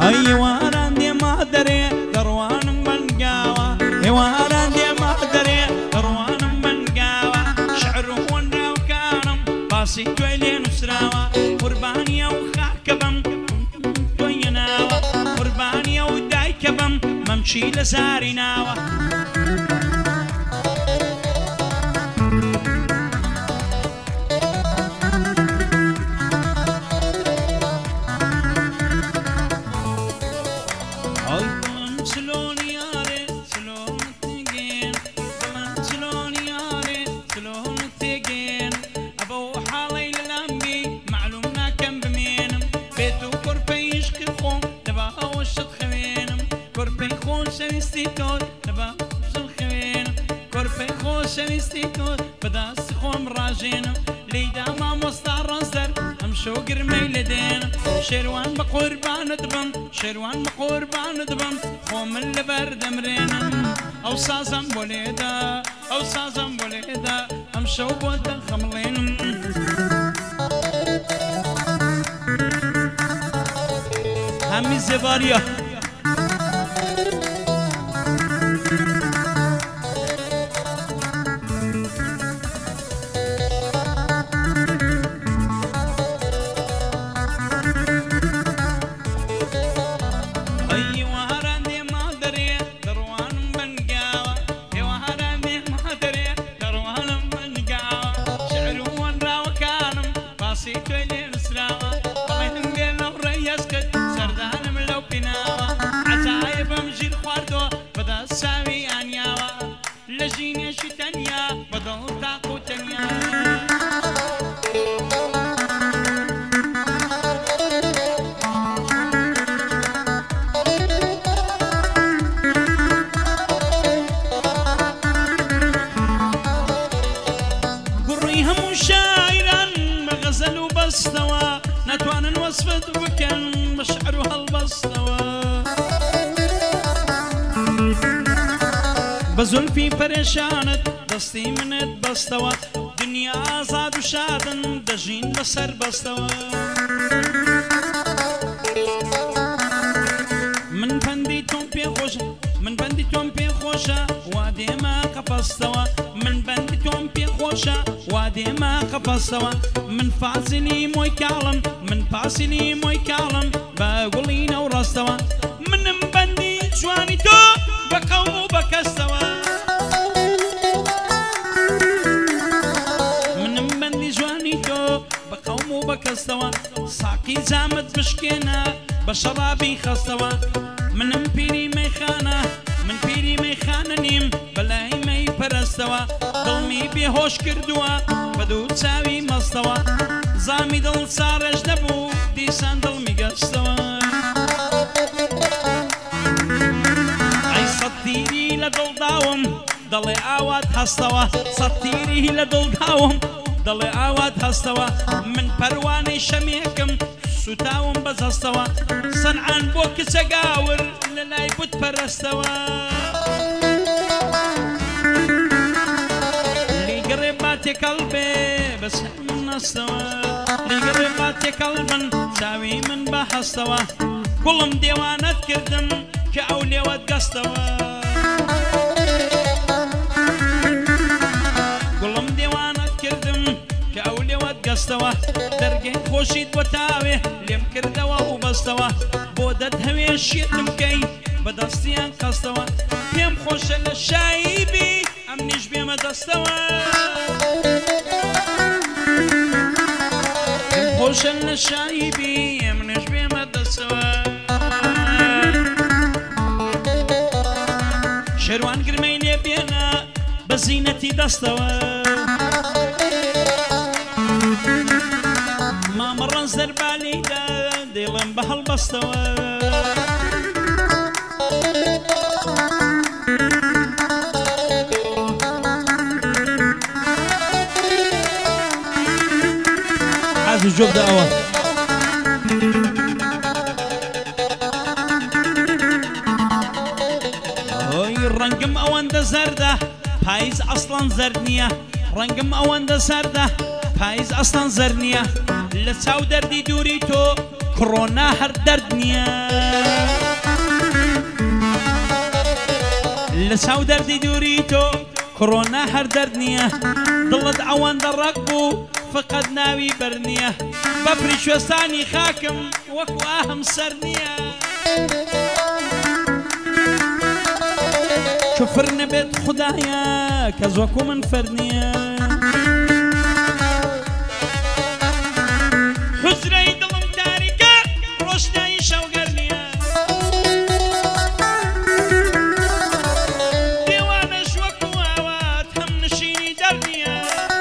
هيواران دي ما دري دروان من قاوة هيواران دي ما دري دروان من قاوة شعره ونا وكانم باسي تويلين وسراوة قربانية وخاكبم تويناوة قربانية ودايكبم ممشي لساري ناوة شنستيكو بداس خوم راجين ليدا ما مستعر زر امشو قرمي لدين شروان بقربان دبم شروان بقربان دبم خوم اللي برد مرين او سازم بوليدا او سازم بوليدا امشو بودا خملين همي زباريا نتوان وصفت وكان مشعرها البسطوة بزلفي بريشانت دستي منت بسطوة دنيا زاد وشادن دجين بسر بسطوة من بنديتهم بي خوشة من بنديتهم بي خوشة وادي ما قفصتوة من بنديتهم بي خوشة وادي ما قفصتوة من فاسني موي كالم من فاسني موي كالم بقولين ورستوة من بندي جواني تو بقوم بكستوة من بندي جواني تو بقوم بكستوة ساقي زامت بشكينا بشرابي خستوة من بيري ميخانة من بيري ميخانة نيم بلاي مي برستوة دلمي بيهوش كردوة بدو تساوي مستوى زامي دل سارج نبو ديسان دلمي قستوى اي سطيري لدل داوم دلي آوات هستوى سطيري لدل داوم دلي آوات هستوى من پرواني شميكم سوتاوم بز هستوى صنعان بوك سقاور للاي بوت برستوى لي قرباتي قلبي بس من استوى لي قرباتي قلبا ساوي من بحستوى كلهم ديوانات كردم كأولي ودقستوى كلهم ديوانات كردم كأولي ودقستوى درقين خوشيد وتاوي ليم كردوا وبستوى بودت هوي شيت مكي بدستيان قستوى بيم خوش للشايبي امنيش بيم دستوى بيم خوش للشايبي امنيش بيم دستوى شروان قرميني بينا بزينتي دستوى ما مرة نزر بالي دا ديلن بهالبستوى عايز الجوب ده اول هاي الرنقم اوان ده زرده بايز اصلا زردنيه رنقم اوان ده زرده بايز اصلا زرنيه لساو دردي دوريتو كورونا هر دردنيه لساو دردي دوريتو كورونا هر درد نية ضلت عوان درق بو فقد ناوي برنية ببري شوستاني خاكم وكو اهم سرنية شوفرنا بيت خدايا كزوكو من فرنية حزري دلم تاريكا روشناي شوقرنية ديوانا شوكو آوات هم نشيني درنية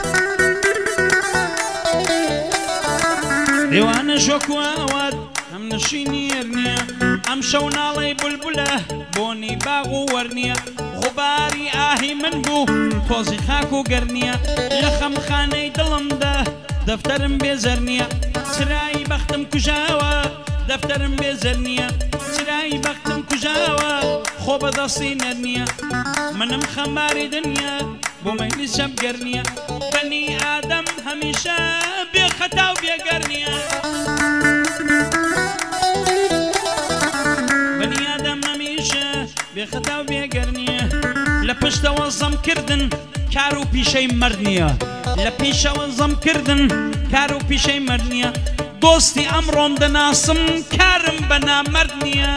ديوانا شوكو آوات هم نشيني يرنية امشو نالي بلبله بوني باغو ورنية غباري آهي من بو توزي خاكو قرنية لخم خاني دلم ده دفترم بيزرنية سراي بختم كجاوة دفترم بيزرنية سراي بختم كجاوة خوب دستي نرنية منم خماري دنيا بو ميلي شب قرنية بني آدم هميشة بيخطاو بيقرنية بني آدم هميشة بيخطاو بيقرنية لپشت وزم کردن کارو پیشی مرنیه لپیش وزم کردن کارو پیشی مرنیه دوستی امرم دناسم کارم بنا مرنیه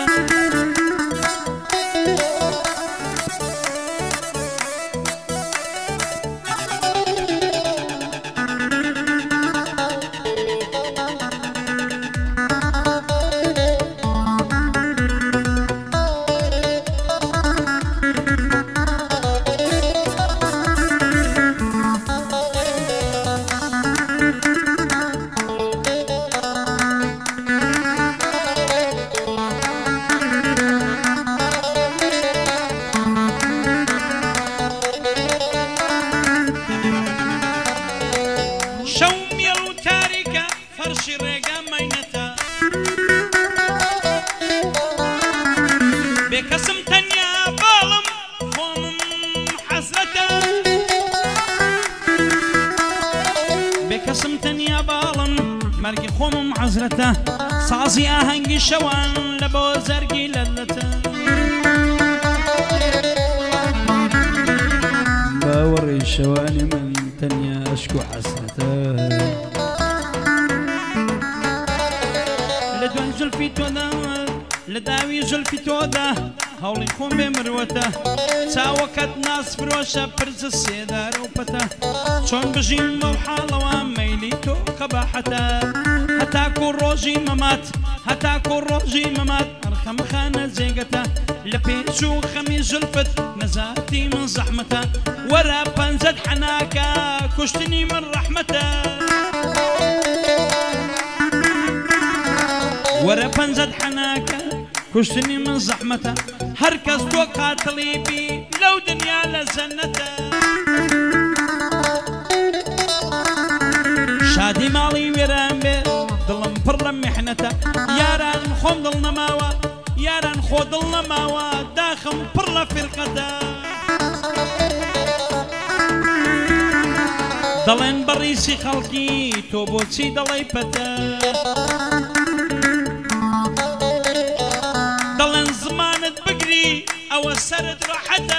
مرگی خوم عزرته سازی آهنگی شوان لبو زرگی للته باوری شوانی من تنیا اشکو حسرته لدوان زلفی تو ده لداوی زلفی تو ده هولی خوم بمروته تا وقت ناس فروشه پرز سیدار و پته چون بجیم موحاله و میلی تو قباحته هتا كل روجي ممات هتا كل روجي ممات ارخم خانه زيقته لبيشو خمي زلفت نزاتي من زحمته ورا بنزد حناكا كشتني من رحمته ورا بنزد حناكا كشتني من زحمته هركز تو قاتلي بي لو دنيا لزنته شادي مالي ويران بي دلم پڕ محنته یاران خۆم دڵ نەماوە یاران خۆ دڵ نەماوە داخم پڕ لە فرقەتە دەڵێن بەڕیسی خەڵکی تۆ بۆچی دەڵێی پەتە دەڵێن زمانت بگری ئەوە سەرت ڕەحەتە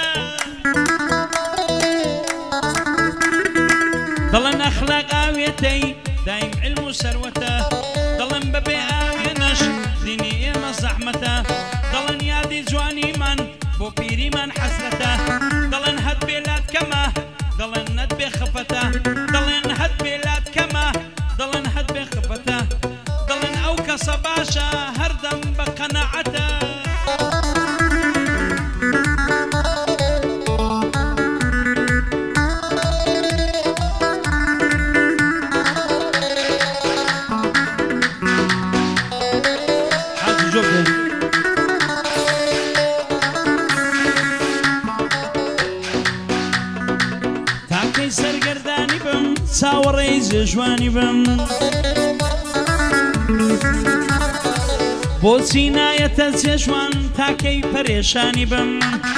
دەڵێن ئەخلاق ئاوێتەی دایم علم و سەروەتە دەڵێن بەبێ ئاوێنەش دینی ئێمە زەحمەتە دەڵێن یادی جوانیمان بۆ پیریمان حەسرەتە دەڵێن هەت بێلات کەمە دەڵێن نەت بێ خەفەتە دەڵێن هەت بێلات کەمە دەڵێن هەت بێ خەفەتە دەڵێن ئەو کەسە باشە هەردەم بە قەناعەتە سەرگەردانی بم چاوەڕێی جێژوانی بم بۆچی نایەتە جێژوان تاکەی پەرێشانی بم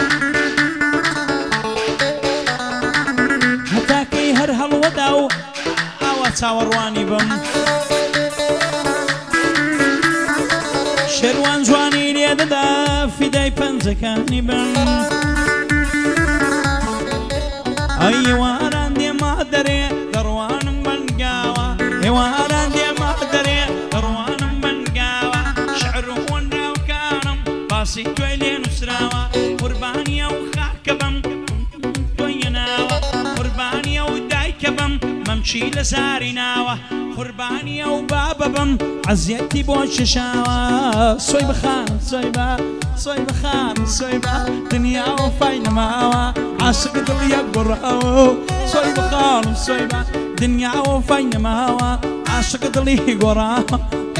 هەتاکەی هەر هەڵوەدا و ئاوا چاوەڕوانی بم شێروان جوانی لێ لێدەدا فیدای پەنجەکانی بن ئەیواران دێما دەرێ دەڕوانم بەنگاوە ئێواران دێما دەرێ دەڕوانم بەنگاوە شعر و هۆنراوکانم باسی توی لێ نووسراوە قوربانیە و خاکە بم تۆیە ناوە قوربانیە و دایکە بم مەمچی لە زاری ناوە قوربانیە و بابە بم عەزیەتی بۆ چشاوە سۆی بخانم سۆی بە سۆی بخانم سۆی بە دنیا وەفای نەماوە عاشق دڵیە گۆڕاوە سۆی بخانم سۆی بە دنیا وەفای نەماوە عاشق دڵی گۆڕاوە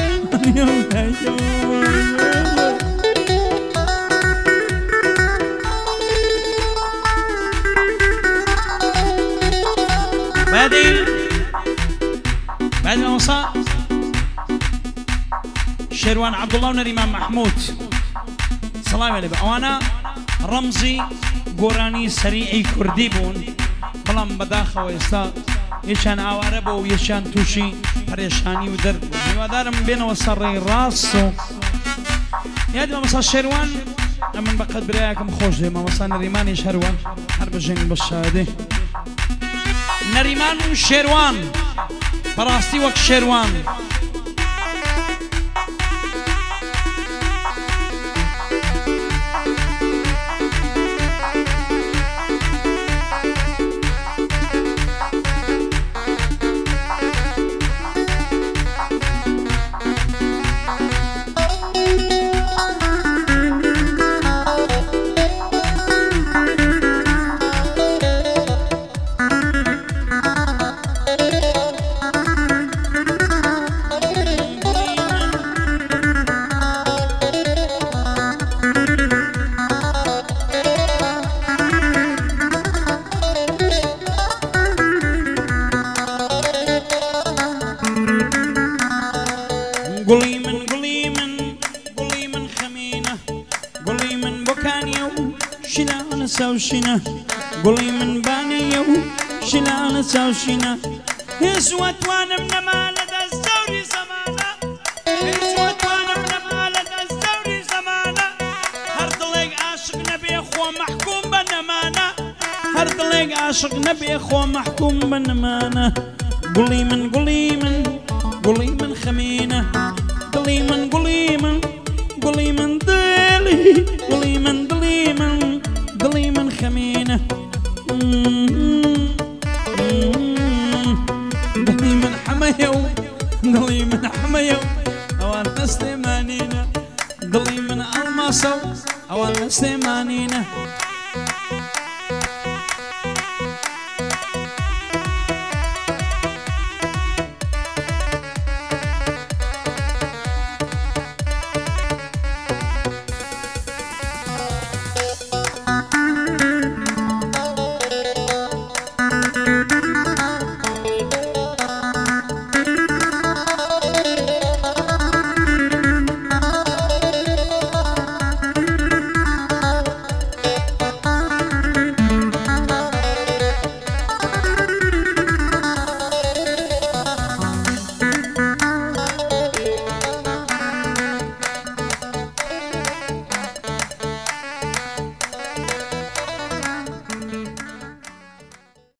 بعد الوصاء شيروان عبد الله ونريمان محمود سلام عليكم وانا رمزي قراني سريعي كردي بون بلان بداخه ويستا يشان عواربه ويشان توشي بريشاني ودرب ودارم بين وصري راسو يا دي مصا شيروان من بقد برياكم خوش دي مصا نريمان يشهروان حرب جين بالشهاده نريمان وشيروان براستي وك شيروان سوشنا قولي من بانيو شلان سوشنا يسوى وانا من مالد الزوري زمانا يسوى وانا من مالد الزوري زمانا هردليك عاشق نبي اخوة محكوم بنمانا هردليك عاشق نبي اخوة محكوم بنمانا قولي من قولي من خمينة قولي من قولي من دلي قولي من دلي من دلي من خمينة دلي من حميو دلي من حميو أوان نستمانينا دلي من الماسو أوان نستمانينا